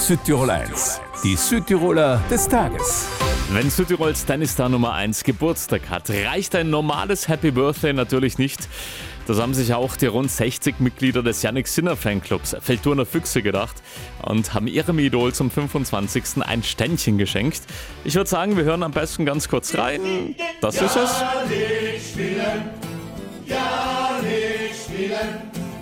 Südtirol 1, die Südtiroler des Tages. Wenn Südtirols Tennisstar Nummer 1 Geburtstag hat, reicht ein normales Happy Birthday natürlich nicht. Das haben sich auch die rund 60 Mitglieder des Jannik Sinner Fanclubs Feldturner Füchse gedacht und haben ihrem Idol zum 25. ein Ständchen geschenkt. Ich würde sagen, wir hören am besten ganz kurz rein. Das ist es. Ja, nicht spielen, ja, nicht spielen,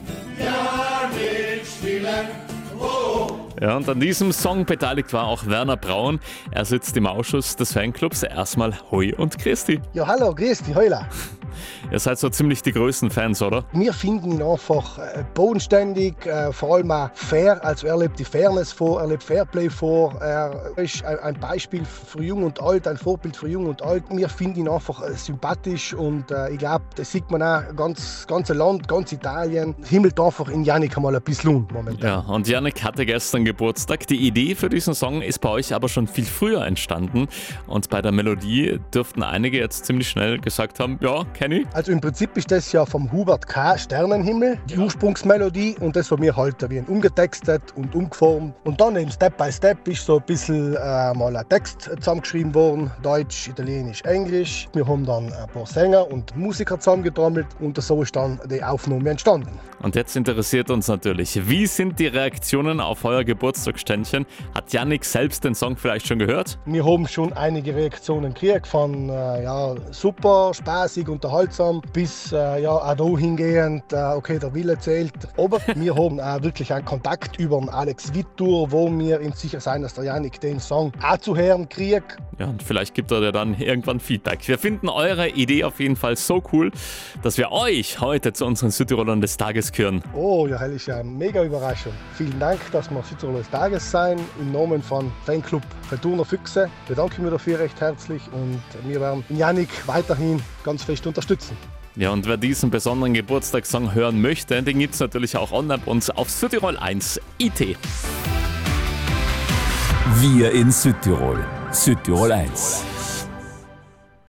ja, nicht spielen. Ja, und an diesem Song beteiligt war auch Werner Braun. Er sitzt im Ausschuss des Fanclubs. Erstmal Hoi und Christi. Ja, hallo, grüß dich, heula. Ihr seid so ziemlich die größten Fans, oder? Wir finden ihn einfach bodenständig, vor allem auch fair. Also er lebt die Fairness vor, er lebt Fairplay vor. Er ist ein Beispiel für Jung und Alt, ein Vorbild für Jung und Alt. Wir finden ihn einfach sympathisch und ich glaube, das sieht man auch, ganze Land, ganz Italien himmelt einfach in Jannik einmal ein bisschen momentan. Ja, und Jannik hatte gestern Geburtstag. Die Idee für diesen Song ist bei euch aber schon viel früher entstanden. Und bei der Melodie dürften einige jetzt ziemlich schnell gesagt haben, ja, kenn ich. Also im Prinzip ist das ja vom Hubert K. Sternenhimmel, die Ursprungsmelodie, und das von mir halt wie umgetextet und umgeformt. Und dann eben Step by Step ist so ein bisschen mal ein Text zusammengeschrieben worden, Deutsch, Italienisch, Englisch. Wir haben dann ein paar Sänger und Musiker zusammengetrommelt und so ist dann die Aufnahme entstanden. Und jetzt interessiert uns natürlich, wie sind die Reaktionen auf euer Geburtstagsständchen? Hat Jannik selbst den Song vielleicht schon gehört? Wir haben schon einige Reaktionen gekriegt von ja, super, spaßig, unterhaltsam, bis ja, auch da hingehend, okay, der Wille zählt. Aber wir haben auch wirklich einen Kontakt über den Alex Vittur, wo wir ihm sicher sein, dass der Jannik den Song auch zu hören kriegt. Ja, und vielleicht gibt er dir dann irgendwann Feedback. Wir finden eure Idee auf jeden Fall so cool, dass wir euch heute zu unseren Südtirolern des Tages küren. Oh, ja, das ist ja eine mega Überraschung. Vielen Dank, dass wir Südtiroler des Tages sein. Im Namen von Fanclub Feldturner Füchse bedanke ich mich dafür recht herzlich und wir werden Jannik weiterhin ganz fest unterstützen. Ja, und wer diesen besonderen Geburtstagssong hören möchte, den gibt es natürlich auch online bei uns auf Südtirol 1 IT. Wir in Südtirol. Südtirol 1.